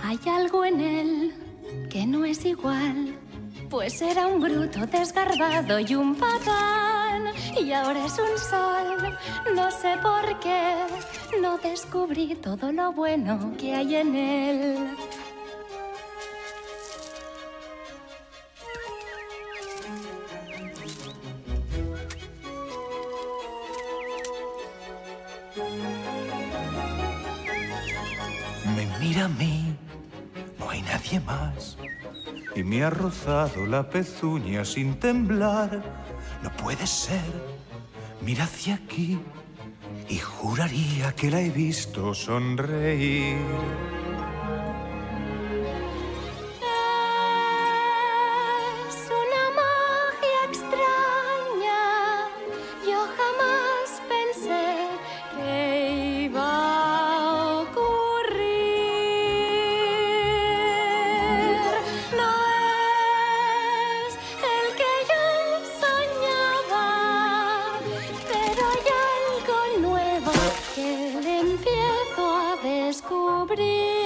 Hay algo en él que no es igual, pues era un bruto desgarbado y un patán, y ahora es un sol. No sé por qué no descubrí todo lo bueno que hay en él. Me mira a mí, no hay nadie más, y me ha rozado la pezuña sin temblar. No puede ser, mira hacia aquí, y juraría que la he visto sonreír. Es una magia extraña, yo jamás pensé que iba a ocurrir. No es el que yo soñaba, pero hay algo nuevo que le empiezo a descubrir.